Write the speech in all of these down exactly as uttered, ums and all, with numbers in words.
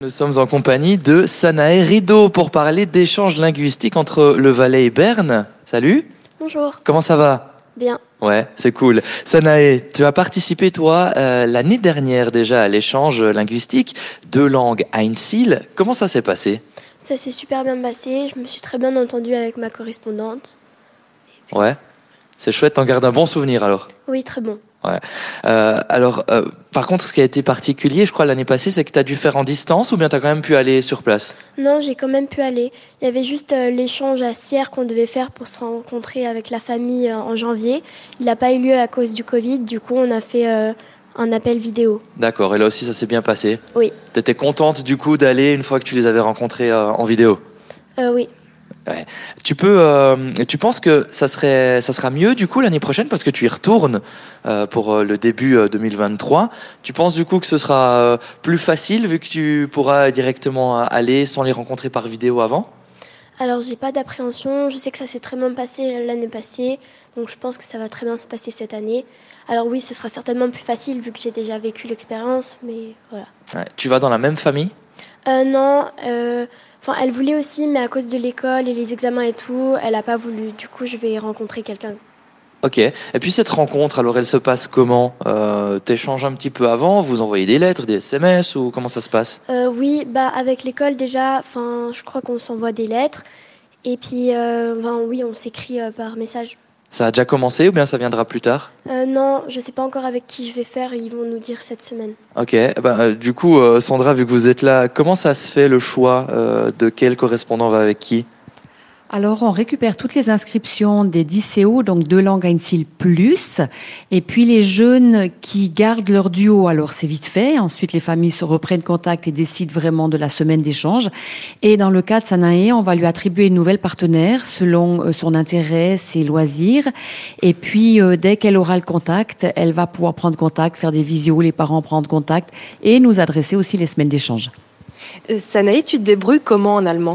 Nous sommes en compagnie de Sanae Rideau pour parler d'échanges linguistiques entre le Valais et Berne. Salut. Bonjour. Comment ça va? Bien. Ouais, c'est cool. Sanae, tu as participé toi euh, l'année dernière déjà à l'échange linguistique Deux langues Einsil. Comment ça s'est passé? Ça s'est super bien passé. Je me suis très bien entendue avec ma correspondante. Ouais, c'est chouette. T'en gardes un bon souvenir alors? Oui, très bon. Ouais. Euh, alors, euh, par contre, ce qui a été particulier, je crois, l'année passée, c'est que tu as dû faire en distance ou bien tu as quand même pu aller sur place? Non, j'ai quand même pu aller. Il y avait juste euh, l'échange à Sierre qu'on devait faire pour se rencontrer avec la famille euh, en janvier. Il n'a pas eu lieu à cause du Covid. Du coup, on a fait euh, un appel vidéo. D'accord, et là aussi, ça s'est bien passé? Oui. Tu étais contente du coup d'aller une fois que tu les avais rencontrés euh, en vidéo? Euh, oui. Ouais. Tu peux, euh, tu penses que ça serait, ça sera mieux du coup l'année prochaine parce que tu y retournes euh, pour euh, le début euh, deux mille vingt-trois. Tu penses du coup que ce sera euh, plus facile vu que tu pourras directement aller sans les rencontrer par vidéo avant? Alors, j'ai pas d'appréhension. Je sais que ça s'est très bien passé l'année passée. Donc, je pense que ça va très bien se passer cette année. Alors oui, ce sera certainement plus facile vu que j'ai déjà vécu l'expérience. Mais voilà. Ouais. Tu vas dans la même famille? Euh, non. Euh, Enfin, elle voulait aussi, mais à cause de l'école et les examens et tout, elle n'a pas voulu. Du coup, je vais rencontrer quelqu'un. Ok. Et puis cette rencontre, alors elle se passe comment? euh, T'échanges un petit peu avant, vous envoyez des lettres, des S M S ou comment ça se passe? Euh, oui, bah avec l'école déjà, enfin, je crois qu'on s'envoie des lettres. Et puis, euh, ben, oui, on s'écrit euh, par message. Ça a déjà commencé ou bien ça viendra plus tard? Euh, non, je sais pas encore avec qui je vais faire. Ils vont nous dire cette semaine. Ok. Ben, euh, du coup, euh, Sandra, vu que vous êtes là, comment ça se fait le choix euh, de quel correspondant va avec qui? Alors, on récupère toutes les inscriptions des dix C O, donc deux langues Einsil plus, et puis les jeunes qui gardent leur duo, alors c'est vite fait. Ensuite, les familles se reprennent contact et décident vraiment de la semaine d'échange. Et dans le cas de Sanae, on va lui attribuer une nouvelle partenaire selon son intérêt, ses loisirs. Et puis, euh, dès qu'elle aura le contact, elle va pouvoir prendre contact, faire des visios, les parents prendre contact et nous adresser aussi les semaines d'échange. Euh, Sanae, tu te débrouilles comment en allemand?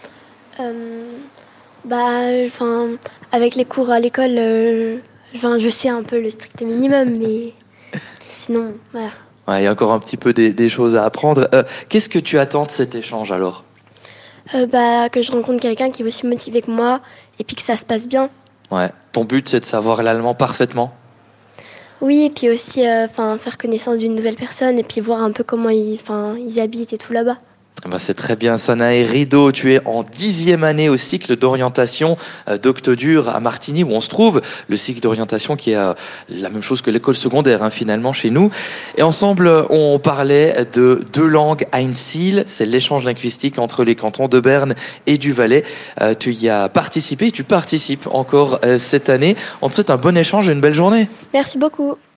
Euh, bah, enfin, avec les cours à l'école, euh, enfin, je sais un peu le strict minimum, mais sinon, voilà. Ouais, il y a encore un petit peu des, des choses à apprendre. Euh, qu'est-ce que tu attends de cet échange alors? Euh, bah, que je rencontre quelqu'un qui est aussi motivé que moi et puis que ça se passe bien. Ouais. Ton but, c'est de savoir l'allemand parfaitement? Oui, et puis aussi euh, faire connaissance d'une nouvelle personne et puis voir un peu comment ils, ils habitent et tout là-bas. Ben c'est très bien, Sanae Rideau. Tu es en dixième année au cycle d'orientation euh, d'Octodur à Martigny, où on se trouve. Le cycle d'orientation qui est euh, la même chose que l'école secondaire, hein, finalement, chez nous. Et ensemble, on parlait de deux langues Einsil. C'est l'échange linguistique entre les cantons de Berne et du Valais. Euh, tu y as participé, tu participes encore euh, cette année. On te souhaite un bon échange et une belle journée. Merci beaucoup.